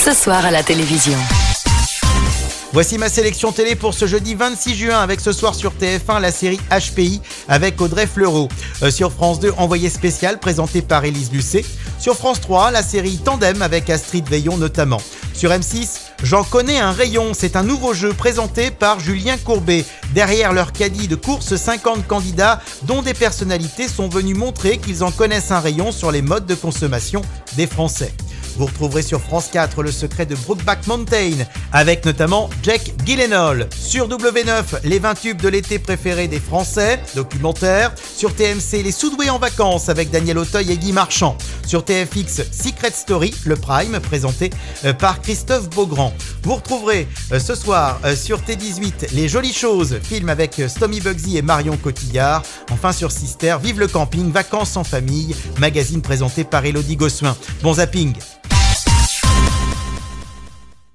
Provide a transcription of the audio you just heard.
ce soir à la télévision. Voici ma sélection télé pour ce jeudi 26 juin avec ce soir sur TF1 la série HPI avec Audrey Fleurot. Sur France 2, Envoyé spécial présenté par Élise Lucet. Sur France 3, la série Tandem avec Astrid Veillon notamment. Sur M6, J'en connais un rayon, c'est un nouveau jeu présenté par Julien Courbet. Derrière leur caddie de course, 50 candidats dont des personnalités sont venus montrer qu'ils en connaissent un rayon sur les modes de consommation des Français. Vous retrouverez sur France 4 le secret de Brokeback Mountain avec notamment Jake Gyllenhaal. Sur W9, les 20 tubes de l'été préférés des Français, documentaire. Sur TMC, les Soudoués en vacances avec Daniel Auteuil et Guy Marchand. Sur TFX, Secret Story, le Prime, présenté par Christophe Beaugrand. Vous retrouverez ce soir sur T18 Les Jolies Choses, film avec Stomy Bugsy et Marion Cotillard. Enfin sur Sister, Vive le camping, vacances en famille, magazine présenté par Élodie Gossuin. Bon zapping!